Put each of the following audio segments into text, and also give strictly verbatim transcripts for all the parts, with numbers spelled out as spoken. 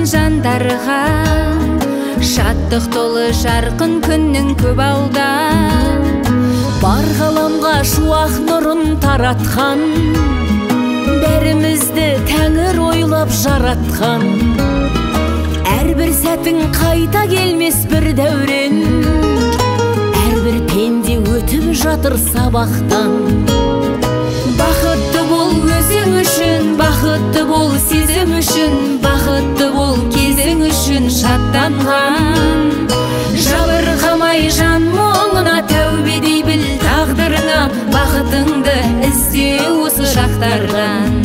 жандарға, шаттық толы жарқын күннің көп алда. Бар ғаламға шуақ нұрын таратқан, бәрімізді тәңір ойлап жаратқан. Әрбір сәтің қайта келмес бір дәурен, әрбір пенде өтіп жатыр сабақтан. Бақытты бол өзің үшін, бақытты бол сезім үшін, бақытты бол кезің үшін шаттанған. Жабырқамай жан мұңына тәубе дей біл тағдырыңа, бақытыңды ізде осы шақтардан.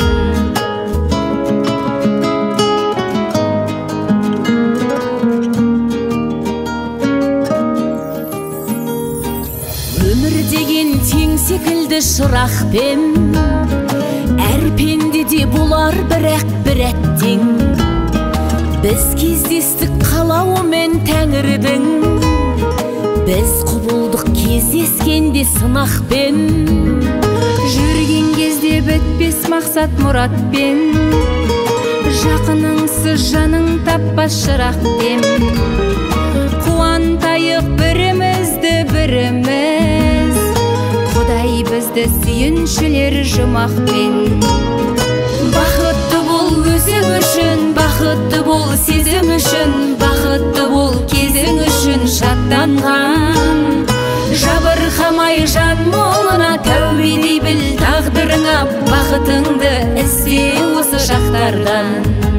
Өмір деген тең секілді шырақпен, әр пендеде болар бірақ бір әттең. Біз кездестік қалауымен тәңірдің, біз құбылдық кездескенде сынақпен. Жүрген кезде бітпес мақсат мұратпен, жақыныңсыз жаның таппас шырақпен. Қуантайық бірімізді біріміз, Құдай бізді сүйіншілер жұмақпен. Бақытты бол өзің үшін, бақытты бол сезім үшін, бақытты бол кезің үшін шаттанған. Жабырқамай жан мұңына тәубе дей біл тағдырыңа, бақытыңды ізде осы шақтардан.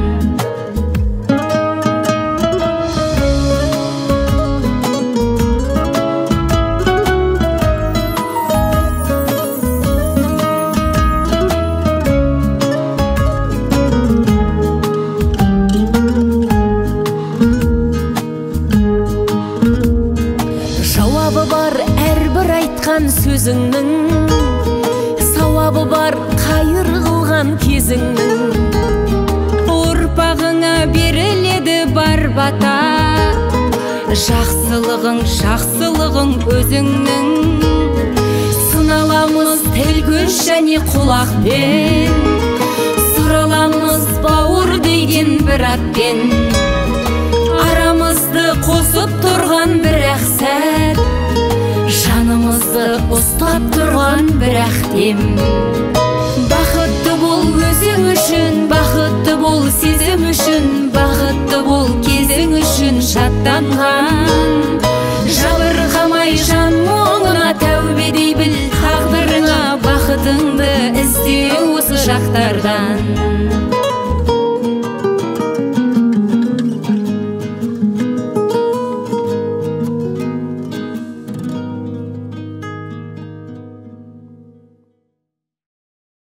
Сөзіңнің сауабы бар қайыр қылған кезіңнің. Ұрпағыңа беріледі бар бата, жақсылығың жақсылығың өзіңнің. Сыналамыз тіл көз және құлақпен, сұраламыз бауыр деген бір атпен. Арамызды қосып тұрған бір сәт, жанымызды ұстап тұрған бір әхтем. Бақытты бол өзің үшін, бақытты бол сезім үшін, бақытты бол кезің үшін шаттанған.